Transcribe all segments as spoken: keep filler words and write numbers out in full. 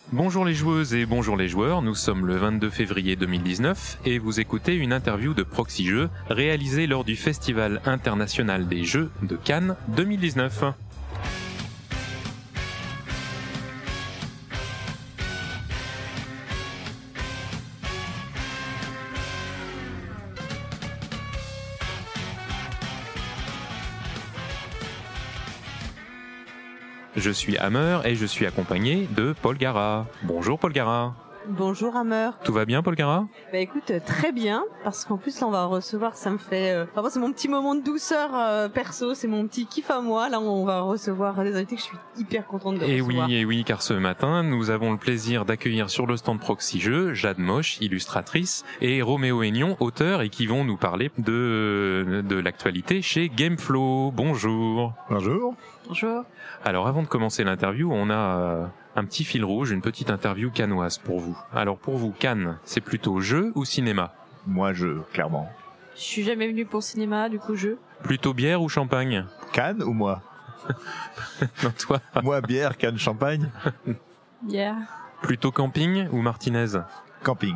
Bonjour les joueuses et bonjour les joueurs, nous sommes le vingt-deux février deux mille dix-neuf et vous écoutez une interview de Proxy Jeux réalisée lors du Festival international des jeux de Cannes deux mille dix-neuf. Je suis Hammer et je suis accompagné de Paul Gara. Bonjour Paul Gara. Bonjour Hammer. Tout va bien Paul Gara ? Bah écoute, très bien, parce qu'en plus là on va recevoir, ça me fait... Euh... Enfin, moi, c'est mon petit moment de douceur euh, perso, c'est mon petit kiff à moi. Là on va recevoir des invités que je suis hyper contente de et recevoir. Oui, et oui, car ce matin nous avons le plaisir d'accueillir sur le stand Proxy Jeux Jade Moche, illustratrice, et Roméo Aignan, auteur, et qui vont nous parler de, de l'actualité chez Gameflow. Bonjour. Bonjour. Bonjour. Alors avant de commencer l'interview, on a euh, un petit fil rouge, une petite interview cannoise pour vous. Alors pour vous, Cannes, c'est plutôt jeu ou cinéma ? Moi, jeu, clairement. Je suis jamais venu pour le cinéma, du coup jeu. Plutôt bière ou champagne ? Cannes ou moi ? Non, toi. Moi, bière, Cannes, champagne. Bière. Plutôt camping ou Martinez ? Camping.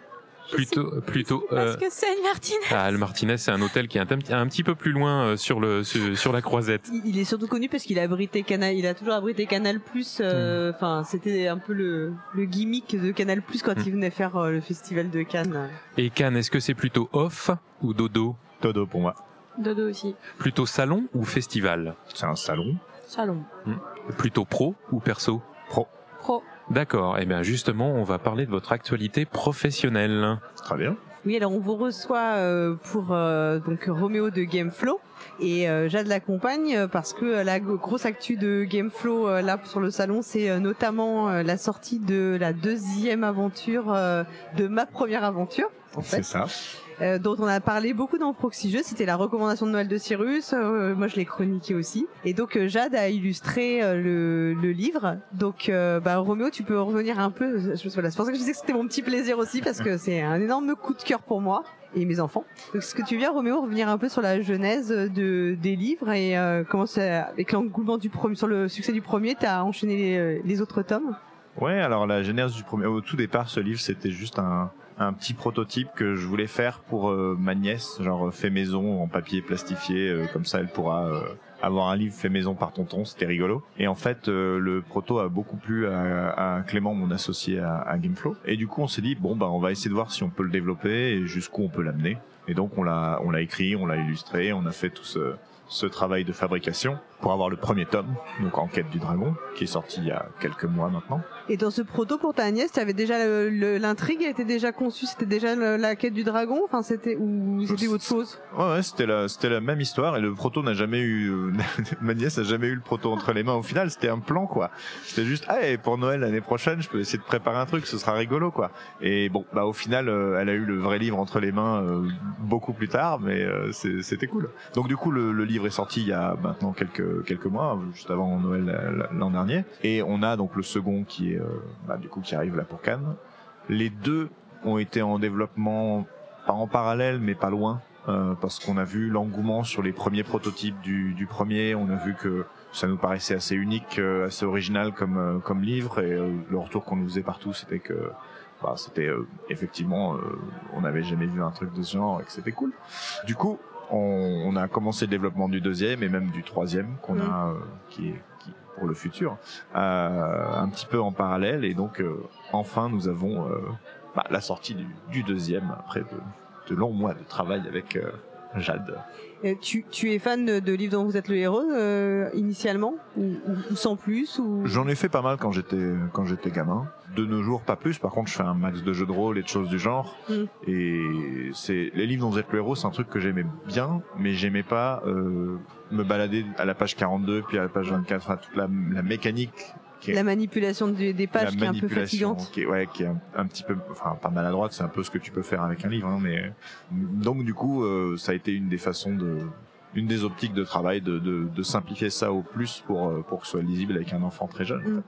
Plutôt, plutôt. Parce euh... que c'est une Martinez. Ah, le Martinez, c'est un hôtel qui est un, un petit peu plus loin euh, sur le sur, sur la Croisette. Il est surtout connu parce qu'il a abrité Canal, il a toujours abrité Canal+. Enfin, euh, mmh. C'était un peu le le gimmick de Canal+ quand mmh. il venait faire euh, le festival de Cannes. Et Cannes, est-ce que c'est plutôt off ou dodo ? Dodo pour moi. Dodo aussi. Plutôt salon ou festival ? C'est un salon. Salon. Mmh. Plutôt pro ou perso ? Pro. Pro. D'accord, et eh bien justement, on va parler de votre actualité professionnelle. Très bien. Oui, alors on vous reçoit euh, pour euh, donc Roméo de Gameflow et euh, Jade l'accompagne parce que euh, la grosse actu de Gameflow euh, là sur le salon, c'est euh, notamment euh, la sortie de la deuxième aventure euh, de ma première aventure. En fait. C'est ça. Euh, dont on a parlé beaucoup dans Proxy Jeux, c'était la recommandation de Noël de Cyrus, euh, moi je l'ai chroniqué aussi, et donc euh, Jade a illustré euh, le, le livre, donc euh, bah, Roméo tu peux revenir un peu, je, voilà, c'est pour ça que je disais que c'était mon petit plaisir aussi, parce que c'est un énorme coup de cœur pour moi et mes enfants. Donc est-ce que tu viens Roméo revenir un peu sur la genèse de, des livres et euh, comment ça, avec l'engouement du premier, sur le succès du premier, t'as enchaîné les, les autres tomes ? Ouais, alors la genèse du premier, au tout départ ce livre c'était juste un un petit prototype que je voulais faire pour euh, ma nièce, genre fait maison en papier plastifié, euh, comme ça elle pourra euh, avoir un livre fait maison par tonton, c'était rigolo. Et en fait euh, le proto a beaucoup plu à, à Clément, mon associé à, à Gameflow, et du coup on s'est dit bon bah on va essayer de voir si on peut le développer et jusqu'où on peut l'amener. Et donc on l'a on l'a écrit, on l'a illustré, on a fait tout ce ce travail de fabrication pour avoir le premier tome, donc Enquête du Dragon, qui est sorti il y a quelques mois maintenant. Et dans ce proto pour ta nièce, tu avais déjà le, le, l'intrigue était déjà conçue, c'était déjà le, la quête du dragon, enfin c'était ou c'était autre chose. Ouais, ouais, c'était la c'était la même histoire et le proto n'a jamais eu euh, ma nièce n'a jamais eu le proto entre les mains. Au final, c'était un plan quoi. C'était juste ah et pour Noël l'année prochaine, je peux essayer de préparer un truc, ce sera rigolo quoi. Et bon, bah au final, euh, elle a eu le vrai livre entre les mains euh, beaucoup plus tard, mais euh, c'est, c'était cool. Donc du coup, le, le livre est sorti il y a maintenant quelques quelques mois, juste avant Noël l'an dernier, et on a donc le second qui est euh, bah, du coup qui arrive là pour Cannes. Les deux ont été en développement pas en parallèle mais pas loin, euh, parce qu'on a vu l'engouement sur les premiers prototypes du, du premier, on a vu que ça nous paraissait assez unique, euh, assez original comme euh, comme livre, et euh, le retour qu'on nous faisait partout c'était que bah, c'était euh, effectivement euh, on n'avait jamais vu un truc de ce genre et que c'était cool. Du coup on, on a commencé le développement du deuxième et même du troisième qu'on mmh. a euh, qui est qui pour le futur, euh, un petit peu en parallèle, et donc euh, enfin nous avons euh, bah, la sortie du, du deuxième après de, de longs mois de travail avec euh, Jade. Et tu, tu es fan de, de livres dont vous êtes le héros euh, initialement ou, ou, ou sans plus ou... J'en ai fait pas mal quand j'étais quand j'étais gamin. De nos jours pas plus. Par contre, je fais un max de jeux de rôle et de choses du genre. Mm. Et c'est les livres dont vous êtes le héros, c'est un truc que j'aimais bien, mais j'aimais pas euh, me balader à la page quarante-deux puis à la page vingt-quatre. Enfin, toute la, la mécanique. Qui est, la manipulation des, des pages qui est un peu fatigante. Qui est, ouais, qui est un, un petit peu, enfin pas maladroite, c'est un peu ce que tu peux faire avec un livre, hein, mais donc du coup, euh, ça a été une des façons de, une des optiques de travail de, de, de simplifier ça au plus pour pour que ce soit lisible avec un enfant très jeune. Mm. En fait.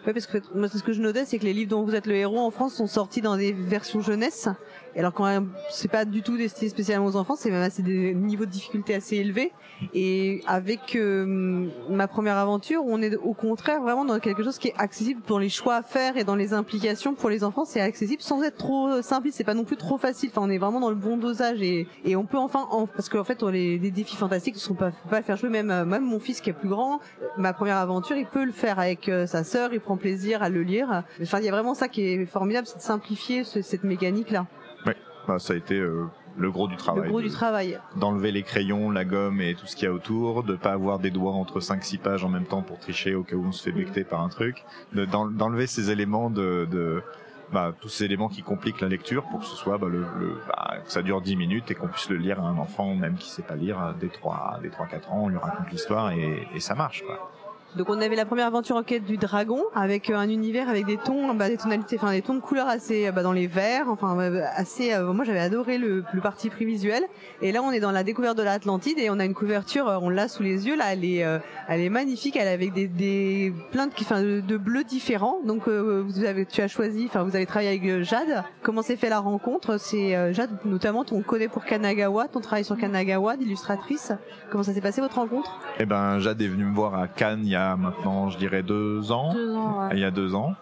Ouais, parce que moi, ce que je notais, c'est que les livres dont vous êtes le héros en France sont sortis dans des versions jeunesse. Et alors quand même, c'est pas du tout destiné spécialement aux enfants, c'est même assez des niveaux de difficulté assez élevés. Et avec euh, ma première aventure, on est au contraire vraiment dans quelque chose qui est accessible pour les choix à faire et dans les implications pour les enfants, c'est accessible sans être trop simpliste, c'est pas non plus trop facile. Enfin, on est vraiment dans le bon dosage et, et on peut enfin, en, parce qu'en fait, les, les défis fantastiques ne sont pas, faut pas le faire jouer. Même, même mon fils qui est plus grand, ma première aventure, il peut le faire avec euh, sa sœur, il prend plaisir à le lire. Enfin, il y a vraiment ça qui est formidable, c'est de simplifier ce, cette mécanique-là. Ouais, bah, ça a été euh, le gros du travail. Le gros de, du travail. D'enlever les crayons, la gomme et tout ce qu'il y a autour, de pas avoir des doigts entre cinq six pages en même temps pour tricher au cas où on se fait becter par un truc, de, d'enlever ces éléments de, de bah, tous ces éléments qui compliquent la lecture pour que ce soit bah, le, le bah, que ça dure dix minutes et qu'on puisse le lire à un enfant même qui sait pas lire dès trois des trois quatre ans, on lui raconte l'histoire et, et ça marche quoi. Donc on avait la première aventure en quête du dragon avec un univers avec des tons, bah, des tonalités, enfin des tons de couleurs assez bah, dans les verts, enfin assez. Euh, moi j'avais adoré le, le parti pris visuel. Et là on est dans la découverte de l'Atlantide et on a une couverture, on l'a sous les yeux là, elle est, euh, elle est magnifique, elle est avec des, des plein de, enfin de, de bleus différents. Donc euh, vous avez, tu as choisi, enfin vous avez travaillé avec Jade. Comment s'est fait la rencontre? C'est euh, Jade notamment, on connaît pour Kanagawa, ton travail sur Kanagawa d'illustratrice. Comment ça s'est passé votre rencontre? Eh ben Jade est venue me voir à Cannes il y a maintenant je dirais deux ans, deux ans ouais. il y a deux ans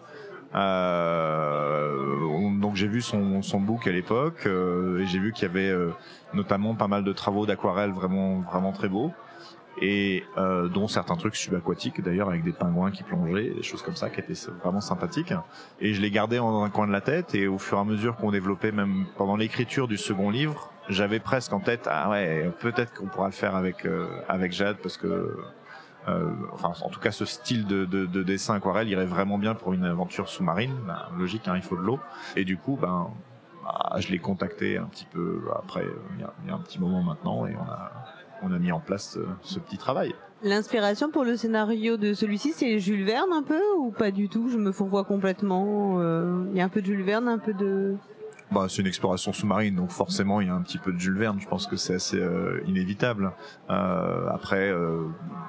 euh, donc j'ai vu son, son book à l'époque euh, et j'ai vu qu'il y avait euh, notamment pas mal de travaux d'aquarelle vraiment, vraiment très beaux et euh, dont certains trucs subaquatiques d'ailleurs avec des pingouins qui plongeaient, des choses comme ça qui étaient vraiment sympathiques et je les gardais dans un coin de la tête et au fur et à mesure qu'on développait même pendant l'écriture du second livre j'avais presque en tête ah ouais peut-être qu'on pourra le faire avec, euh, avec Jade parce que Euh, enfin, en tout cas, ce style de, de, de dessin aquarelle irait vraiment bien pour une aventure sous-marine. Ben, logique, hein, il faut de l'eau. Et du coup, ben, bah, je l'ai contacté un petit peu après, il y a, il y a un petit moment maintenant, et on a, on a mis en place ce, ce petit travail. L'inspiration pour le scénario de celui-ci, c'est Jules Verne un peu ou pas du tout? Je me fourvoie complètement. Euh, il y a un peu de Jules Verne, un peu de... Bah, c'est une exploration sous-marine, donc forcément il y a un petit peu de Jules Verne. Je pense que c'est assez euh, inévitable. Euh, après. Euh,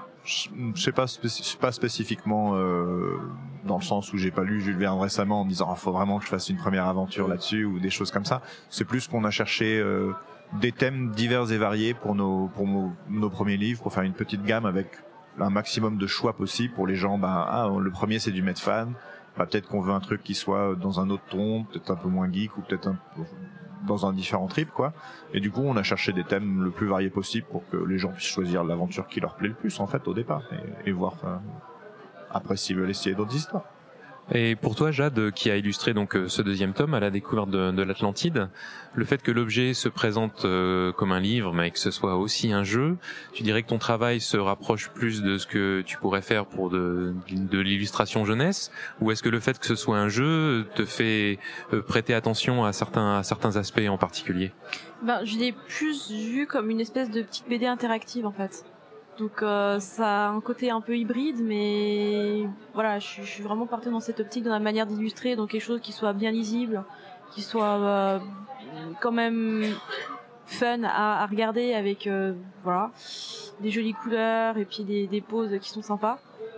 je sais pas, spécif- pas spécifiquement euh, dans le sens où j'ai pas lu Jules Verne récemment en me disant oh, faut vraiment que je fasse une première aventure là-dessus ou des choses comme ça. C'est plus qu'on a cherché euh, des thèmes divers et variés pour nos pour nos, nos premiers livres, pour faire une petite gamme avec un maximum de choix possible pour les gens. Ben ah le premier c'est du Medfan, bah, peut-être qu'on veut un truc qui soit dans un autre ton, peut-être un peu moins geek ou peut-être un peu dans un différent trip quoi. Et du coup on a cherché des thèmes le plus variés possible pour que les gens puissent choisir l'aventure qui leur plaît le plus en fait au départ et, et voir euh, après s'ils veulent essayer d'autres histoires. Et pour toi, Jade, qui a illustré donc ce deuxième tome à la découverte de, de l'Atlantide, le fait que l'objet se présente euh, comme un livre, mais que ce soit aussi un jeu, tu dirais que ton travail se rapproche plus de ce que tu pourrais faire pour de, de l'illustration jeunesse, ou est-ce que le fait que ce soit un jeu te fait euh, prêter attention à certains, à certains aspects en particulier? Ben, je l'ai plus vu comme une espèce de petite B D interactive en fait. Donc euh, ça a un côté un peu hybride, mais voilà, je, je suis vraiment partie dans cette optique, dans la manière d'illustrer, donc quelque chose qui soit bien lisible, qui soit euh, quand même fun à, à regarder avec euh, voilà des jolies couleurs et puis des, des poses qui sont sympas,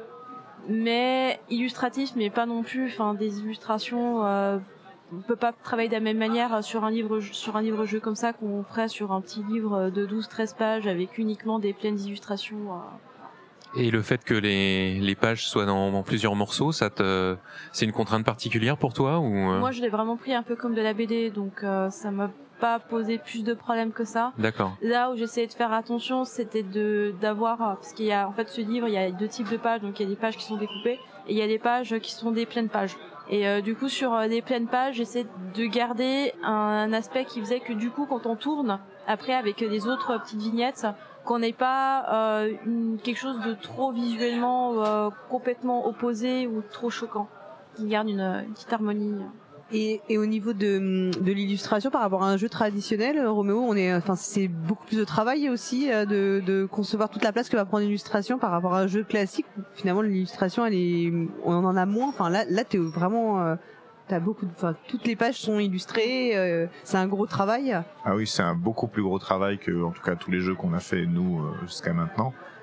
mais illustratif, mais pas non plus, enfin des illustrations. Euh, on peut pas travailler de la même manière sur un livre sur un livre jeu comme ça qu'on ferait sur un petit livre de douze treize pages avec uniquement des pleines illustrations. Et le fait que les les pages soient dans, dans plusieurs morceaux, ça te c'est une contrainte particulière pour toi ou Moi, je l'ai vraiment pris un peu comme de la B D, donc euh, ça m'a pas posé plus de problèmes que ça. D'accord. Là où j'essayais de faire attention, c'était de d'avoir parce qu'il y a en fait ce livre, il y a deux types de pages, donc il y a des pages qui sont découpées et il y a des pages qui sont des pleines pages. Et euh, du coup sur euh, des pleines pages, j'essaie de garder un, un aspect qui faisait que du coup quand on tourne après avec des autres petites vignettes, qu'on n'ait pas euh, une, quelque chose de trop visuellement euh, complètement opposé ou trop choquant, qui garde une, une petite harmonie. Et, et au niveau de, de l'illustration par rapport à un jeu traditionnel, Roméo, on est, enfin, c'est beaucoup plus de travail aussi de, de concevoir toute la place que va prendre l'illustration par rapport à un jeu classique. Finalement, l'illustration, elle est, on en a moins. Enfin, là, là, t'es vraiment, euh, t'as beaucoup, de, enfin, toutes les pages sont illustrées. Euh, c'est un gros travail. Ah oui, c'est un beaucoup plus gros travail que, en tout cas, tous les jeux qu'on a fait nous euh, jusqu'à maintenant.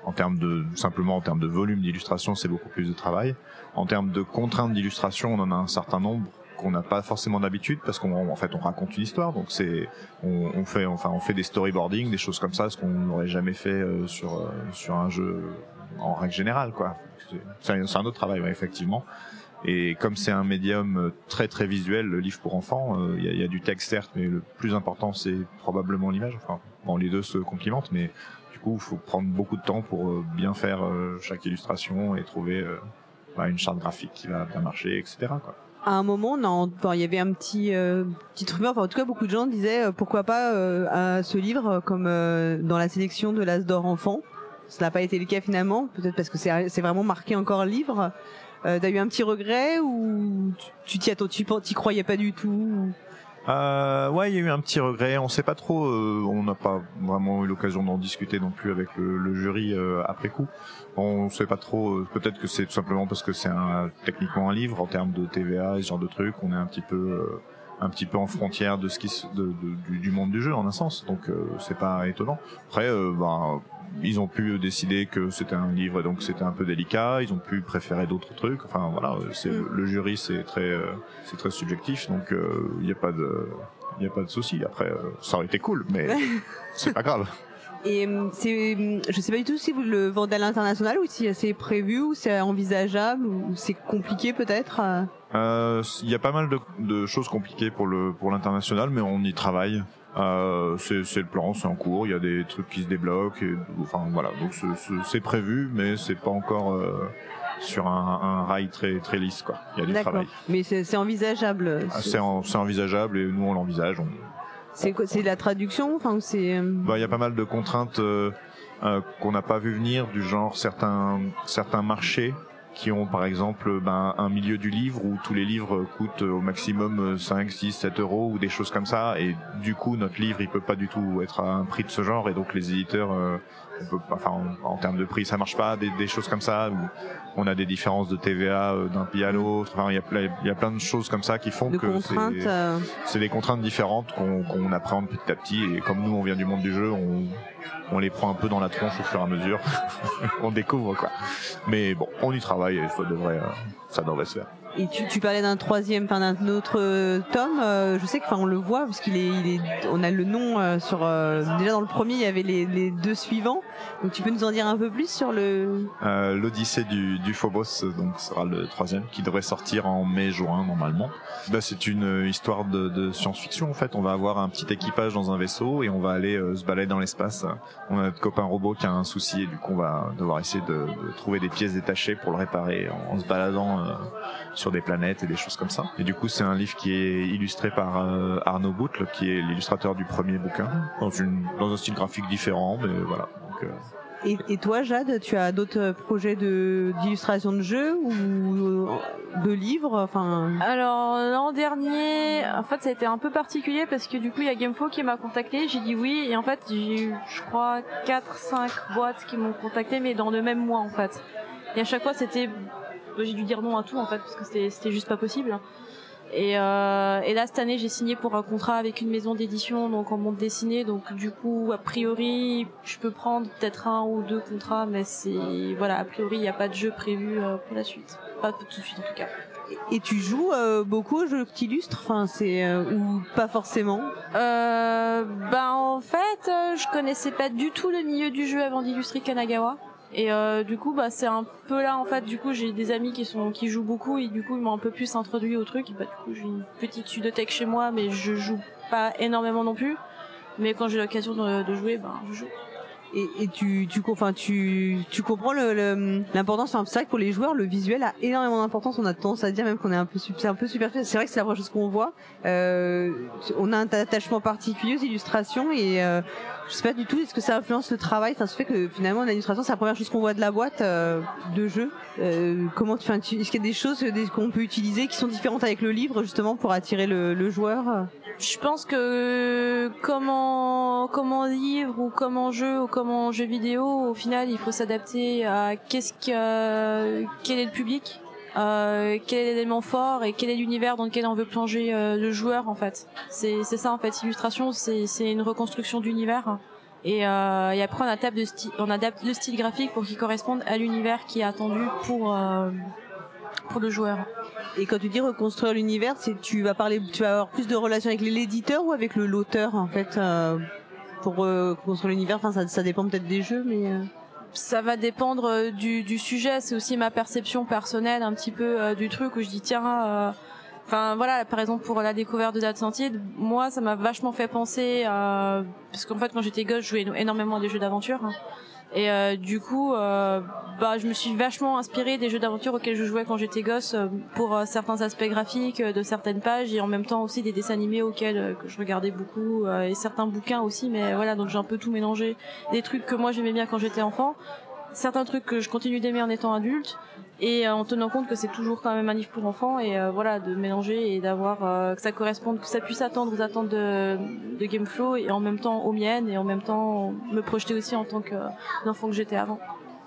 En termes de simplement en termes de volume d'illustration, c'est beaucoup plus de travail. En termes de contraintes d'illustration, on en a un certain nombre qu'on n'a pas forcément d'habitude parce qu'on en fait on raconte une histoire, donc c'est on, on fait enfin on fait des storyboarding, des choses comme ça, ce qu'on n'aurait jamais fait euh, sur euh, sur un jeu en règle générale, quoi. C'est un, c'est un autre travail, ouais, effectivement. Et comme c'est un médium très très visuel, le livre pour enfants, il euh, y, y a du texte certes, mais le plus important c'est probablement l'image. Enfin, bon, les deux se complimentent, mais du coup, il faut prendre beaucoup de temps pour euh, bien faire euh, chaque illustration et trouver euh, bah, une charte graphique qui va bien marcher, et cetera, quoi. À un moment, il enfin, y avait un petit euh, petite rumeur. Enfin, en tout cas, beaucoup de gens disaient euh, pourquoi pas euh, à ce livre comme euh, dans la sélection de l'As d'or enfant. Ça n'a pas été le cas finalement, peut-être parce que c'est c'est vraiment marqué encore le livre. Euh, t'as eu un petit regret ou tu t'y attends, tu t'y croyais pas du tout? Euh, ouais, il y a eu un petit regret. On sait pas trop. Euh, on n'a pas vraiment eu l'occasion d'en discuter non plus avec le, le jury euh, après coup. On sait pas trop. Euh, peut-être que c'est tout simplement parce que c'est un, techniquement un livre en termes de T V A et ce genre de trucs. On est un petit peu, euh, un petit peu en frontière de ce qui, se, de, de, du, du monde du jeu en un sens. Donc euh, c'est pas étonnant. Après, euh, ben. Ils ont pu décider que c'était un livre, donc c'était un peu délicat. Ils ont pu préférer d'autres trucs. Enfin voilà, c'est mm. le jury, c'est très, euh, c'est très subjectif, donc il euh, n'y a pas de, il y a pas de souci. Après, euh, ça aurait été cool, mais c'est pas grave. Et c'est, je sais pas du tout si vous le vendez à l'international ou si c'est prévu ou c'est envisageable ou c'est compliqué peut-être. Il euh, y a pas mal de, de choses compliquées pour le, pour l'international, mais on y travaille. Euh, c'est, c'est le plan, c'est en cours. Il y a des trucs qui se débloquent. Et, enfin voilà, donc c'est, c'est, c'est prévu, mais c'est pas encore euh, sur un, un rail très très lisse, quoi. Il y a du D'accord. travail. Mais c'est, c'est envisageable. C'est, c'est, en, c'est envisageable et nous on l'envisage. On... C'est quoi, c'est la traduction, enfin c'est. Bah, il y a pas mal de contraintes euh, euh, qu'on n'a pas vu venir, du genre certains certains marchés qui ont par exemple ben, un milieu du livre où tous les livres coûtent au maximum cinq, six, sept euros ou des choses comme ça, et du coup notre livre il peut pas du tout être à un prix de ce genre, et donc les éditeurs euh, on peut, enfin en, en termes de prix ça marche pas, des, des choses comme ça où on a des différences de T V A euh, d'un pays à l'autre. Enfin il y a plein il y a plein de choses comme ça qui font de que c'est, euh... c'est des contraintes différentes qu'on, qu'on appréhende petit à petit, et comme nous on vient du monde du jeu, on on les prend un peu dans la tronche au fur et à mesure. On découvre, quoi. Mais bon, on y travaille et ça devrait, euh, ça devrait se faire. Et tu, tu parlais d'un troisième, enfin d'un autre euh, tome. Euh, je sais que, enfin, on le voit parce qu'il est, il est, on a le nom euh, sur. Euh, déjà dans le premier, il y avait les, les deux suivants. Donc tu peux nous en dire un peu plus sur le. Euh, L'Odyssée du, du Phobos, donc sera le troisième, qui devrait sortir en mai-juin normalement. Là, c'est une histoire de, de science-fiction en fait. On va avoir un petit équipage dans un vaisseau et on va aller euh, se balader dans l'espace. On a notre copain robot qui a un souci et du coup on va devoir essayer de, de trouver des pièces détachées pour le réparer en, en se baladant euh, sur des planètes et des choses comme ça. Et du coup c'est un livre qui est illustré par euh, Arnaud Boutle, qui est l'illustrateur du premier bouquin, dans, une, dans un style graphique différent, mais voilà. Donc, euh, Et, et toi, Jade, tu as d'autres projets de d'illustration de jeux ou de livres, enfin. Alors l'an dernier, en fait, ça a été un peu particulier parce que du coup, il y a Gamefo qui m'a contacté. J'ai dit oui, et en fait, j'ai eu, je crois, quatre, cinq boîtes qui m'ont contacté, mais dans le même mois, en fait. Et à chaque fois, c'était, j'ai dû dire non à tout, en fait, parce que c'était, c'était juste pas possible. Et, euh, et là cette année j'ai signé pour un contrat avec une maison d'édition, donc en bande dessinée, donc du coup a priori je peux prendre peut-être un ou deux contrats, mais c'est voilà, a priori il n'y a pas de jeu prévu euh, pour la suite, pas tout de suite en tout cas. Et tu joues euh, beaucoup aux jeux que tu illustres, enfin c'est euh, ou pas forcément? Euh, ben en fait euh, je connaissais pas du tout le milieu du jeu avant d'illustrer Kanagawa. Et euh, du coup bah c'est un peu là en fait, du coup j'ai des amis qui sont qui jouent beaucoup et du coup ils m'ont un peu plus introduit au truc. Et bah du coup j'ai une petite ludothèque chez moi, mais je joue pas énormément non plus, mais quand j'ai l'occasion de, de jouer, ben je joue. Et, et tu, tu, enfin, tu, tu comprends le, le, l'importance. Enfin, c'est vrai que pour les joueurs, le visuel a énormément d'importance. On a tendance à dire même qu'on est un peu, c'est un peu superficiel. C'est vrai que c'est la première chose qu'on voit. Euh, on a un attachement particulier aux illustrations et euh, je sais pas du tout. Est-ce que ça influence le travail? Enfin, ça fait que finalement, l'illustration, c'est la première chose qu'on voit de la boîte euh, de jeu. Euh, comment tu, enfin, tu, est-ce qu'il y a des choses des, qu'on peut utiliser qui sont différentes avec le livre justement pour attirer le, le joueur? Je pense que comme en, comme en livre ou comme en jeu ou comme en jeu vidéo, au final, il faut s'adapter à qu'est-ce que, quel est le public, euh, quel est l'élément fort et quel est l'univers dans lequel on veut plonger euh, le joueur en fait. C'est, c'est ça en fait. Illustration, c'est, c'est une reconstruction d'univers. Et, euh, et après on adapte, de sti- on adapte le style graphique pour qu'il corresponde à l'univers qui est attendu pour euh, pour le joueur. Et quand tu dis reconstruire l'univers, c'est tu vas parler, tu vas avoir plus de relations avec l'éditeur ou avec le l'auteur en fait euh, pour euh, construire l'univers. Enfin, ça, ça dépend peut-être des jeux, mais euh... ça va dépendre du, du sujet. C'est aussi ma perception personnelle un petit peu euh, du truc où je dis tiens. Euh, Enfin voilà, par exemple pour la découverte de Dead Sentide, moi ça m'a vachement fait penser à... parce qu'en fait quand j'étais gosse je jouais énormément à des jeux d'aventure hein. Et euh, du coup euh, bah je me suis vachement inspirée des jeux d'aventure auxquels je jouais quand j'étais gosse pour euh, certains aspects graphiques de certaines pages et en même temps aussi des dessins animés auxquels euh, que je regardais beaucoup euh, et certains bouquins aussi, mais voilà, donc j'ai un peu tout mélangé, des trucs que moi j'aimais bien quand j'étais enfant, certains trucs que je continue d'aimer en étant adulte, et euh, en tenant compte que c'est toujours quand même un livre pour enfants, et euh, voilà, de mélanger et d'avoir euh, que ça corresponde, que ça puisse attendre aux attentes de, de Gameflow et en même temps aux miennes, et en même temps me projeter aussi en tant qu'enfant que j'étais avant.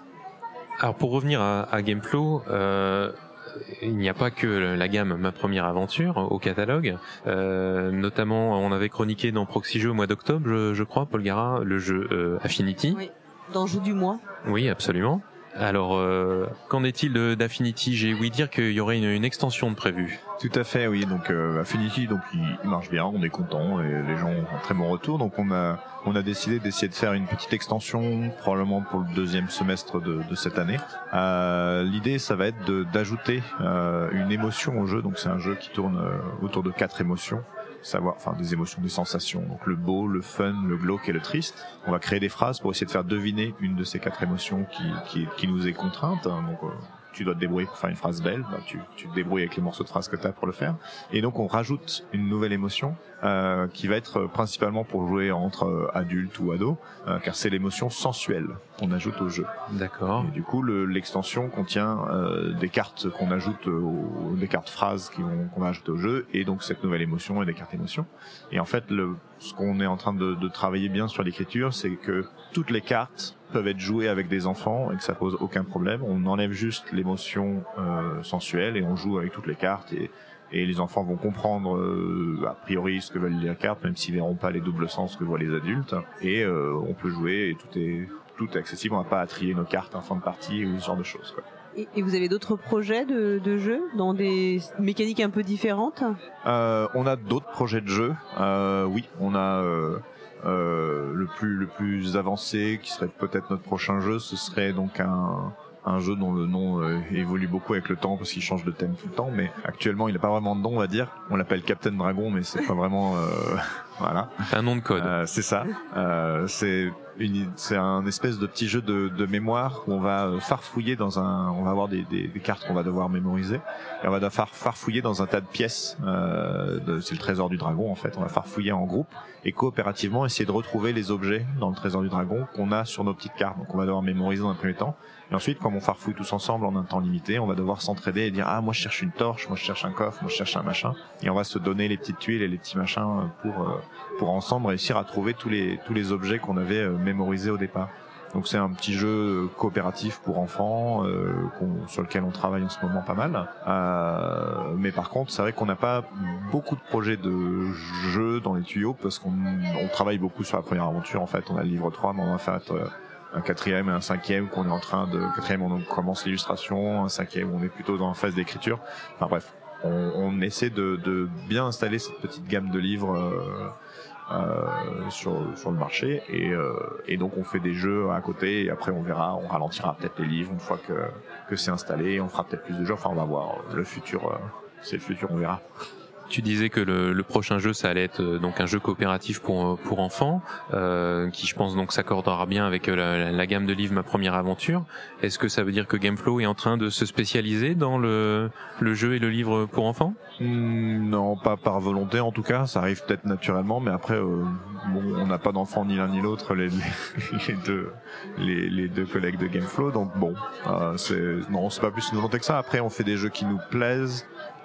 Alors pour revenir à, à Gameflow, euh, il n'y a pas que la gamme Ma Première Aventure au catalogue, euh, notamment on avait chroniqué dans Proxy Jeux au mois d'octobre, je, je crois, Paul Gara, le jeu euh, Affinity. Oui, dans Jeu du mois. Oui, absolument. Alors, euh, qu'en est-il de- d'Affinity? J'ai ouï dire qu'il y aurait une, une extension de prévue. Tout à fait, oui. Donc euh, Affinity, donc il, il marche bien, on est content et les gens ont un très bon retour. Donc on a on a décidé d'essayer de faire une petite extension, probablement pour le deuxième semestre de, de cette année. Euh, L'idée, ça va être de- d'ajouter euh, une émotion au jeu. Donc c'est un jeu qui tourne euh, autour de quatre émotions. Savoir, enfin des émotions, des sensations. Donc le beau, le fun, le glauque et le triste. On va créer des phrases pour essayer de faire deviner une de ces quatre émotions qui qui, qui nous est contrainte. Donc euh, tu dois te débrouiller pour faire une phrase belle, bah, tu, tu te débrouilles avec les morceaux de phrases que tu as pour le faire. Et donc on rajoute une nouvelle émotion euh, qui va être principalement pour jouer entre euh, adultes ou ados, euh, car c'est l'émotion sensuelle qu'on ajoute au jeu. D'accord. Et du coup, le- l'extension contient euh, des cartes qu'on ajoute, au, des cartes phrases qui vont- qu'on va ajouter au jeu, et donc cette nouvelle émotion et des cartes émotions. Et en fait, le, ce qu'on est en train de, de travailler bien sur l'écriture, c'est que toutes les cartes peuvent être jouées avec des enfants et que ça pose aucun problème. On enlève juste l'émotion euh, sensuelle et on joue avec toutes les cartes, et, et les enfants vont comprendre euh, a priori ce que veulent les cartes, même s'ils verront pas les doubles sens que voient les adultes. Et euh, on peut jouer et tout est tout est accessible. On n'a pas à trier nos cartes en fin de partie ou ce genre de choses, quoi. Et, et vous avez d'autres projets de, de jeux dans des mécaniques un peu différentes? Euh, on a d'autres projets de jeux. Euh, oui, on a euh, euh, le plus le plus avancé qui serait peut-être notre prochain jeu. Ce serait donc un un jeu dont le nom euh, évolue beaucoup avec le temps parce qu'il change de thème tout le temps. Mais actuellement, il n'a pas vraiment de nom, on va dire. On l'appelle Captain Dragon, mais c'est pas vraiment euh, voilà. Un nom de code. Euh, c'est ça. Euh, c'est une, c'est un espèce de petit jeu de, de mémoire où on va farfouiller dans un, on va avoir des, des, des cartes qu'on va devoir mémoriser et on va devoir farfouiller dans un tas de pièces. Euh, de, c'est le trésor du dragon en fait. On va farfouiller en groupe et coopérativement essayer de retrouver les objets dans le trésor du dragon qu'on a sur nos petites cartes. Donc on va devoir mémoriser dans un premier temps. Et ensuite, comme on farfouille tous ensemble en un temps limité, on va devoir s'entraider et dire ah moi je cherche une torche, moi je cherche un coffre, moi je cherche un machin. Et on va se donner les petites tuiles et les petits machins pour euh, pour ensemble réussir à trouver tous les tous les objets qu'on avait euh, mémorisés au départ. Donc c'est un petit jeu coopératif pour enfants euh, qu'on, sur lequel on travaille en ce moment pas mal. Euh, mais par contre, c'est vrai qu'on n'a pas beaucoup de projets de jeux dans les tuyaux parce qu'on on travaille beaucoup sur la première aventure. En fait, on a le livre trois, mais on va faire euh, un quatrième et un cinquième qu'on est en train de... Quatrième, on commence l'illustration, un cinquième, on est plutôt dans la phase d'écriture. Enfin bref, on, on essaie de, de bien installer cette petite gamme de livres euh, euh, sur, sur le marché et, euh, et donc on fait des jeux à côté et après on verra, on ralentira peut-être les livres une fois que, que c'est installé, on fera peut-être plus de jeux, enfin on va voir le futur, euh, c'est le futur, on verra. Tu disais que le, le prochain jeu, ça allait être euh, donc un jeu coopératif pour pour enfants, euh, qui je pense donc s'accordera bien avec euh, la, la gamme de livres Ma Première Aventure. Est-ce que ça veut dire que Gameflow est en train de se spécialiser dans le le jeu et le livre pour enfants? Mmh, non, pas par volonté en tout cas. Ça arrive peut-être naturellement, mais après, euh, bon, on n'a pas d'enfants ni l'un ni l'autre, les, les, les deux les, les deux collègues de Gameflow. Donc bon, euh, c'est non, c'est pas plus une volonté que ça. Après, on fait des jeux qui nous plaisent.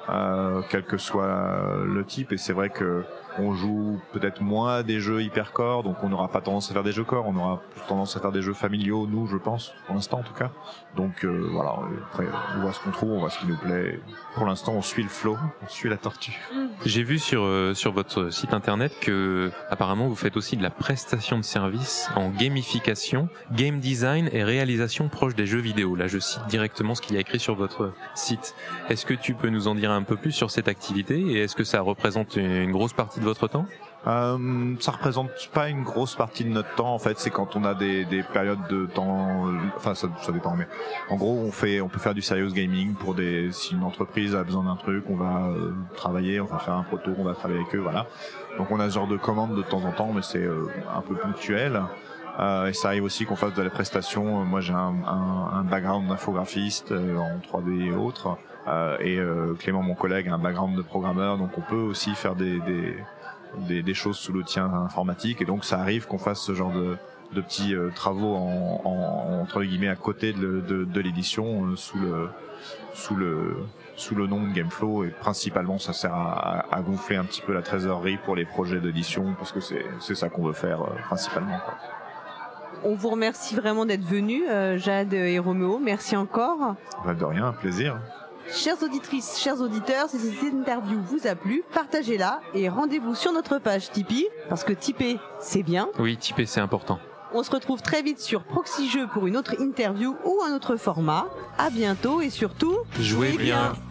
euh, quel que soit le type. Et c'est vrai que on joue peut-être moins à des jeux hypercore, donc on n'aura pas tendance à faire des jeux core, on aura plus tendance à faire des jeux familiaux, nous, je pense, pour l'instant en tout cas. Donc euh, voilà, après on voit ce qu'on trouve, on voit ce qui nous plaît. Pour l'instant, on suit le flow, on suit la tortue. J'ai vu sur euh, sur votre site internet que apparemment vous faites aussi de la prestation de services en gamification, game design et réalisation proche des jeux vidéo. Là, je cite directement ce qu'il y a écrit sur votre site. Est-ce que tu peux nous en dire un peu plus sur cette activité et est-ce que ça représente une grosse partie de votre temps? Euh, ça représente pas une grosse partie de notre temps en fait. C'est quand on a des, des périodes de temps, euh, enfin ça, ça dépend, mais en gros on fait, on peut faire du serious gaming pour des, si une entreprise a besoin d'un truc, on va euh, travailler, on va faire un proto, on va travailler avec eux, voilà. Donc on a ce genre de commandes de temps en temps, mais c'est euh, un peu ponctuel. Euh, et ça arrive aussi qu'on fasse de la prestation. Moi j'ai un, un, un background d'infographiste euh, en trois D et autres, euh, et euh, Clément mon collègue a un background de programmeur, donc on peut aussi faire des, des Des, des choses sous l'outil informatique, et donc ça arrive qu'on fasse ce genre de, de petits euh, travaux en, en, entre guillemets à côté de, de, de l'édition euh, sous le sous le sous le nom de Gameflow, et principalement ça sert à, à, à gonfler un petit peu la trésorerie pour les projets d'édition, parce que c'est c'est ça qu'on veut faire euh, principalement, quoi. On vous remercie vraiment d'être venus, euh, Jade et Roméo, merci encore. Bah de rien, un plaisir. Chères auditrices, chers auditeurs, si cette interview vous a plu, partagez-la et rendez-vous sur notre page Tipeee, parce que Tipeee, c'est bien. Oui, Tipeee, c'est important. On se retrouve très vite sur Proxy Jeux pour une autre interview ou un autre format. À bientôt et surtout, jouez bien.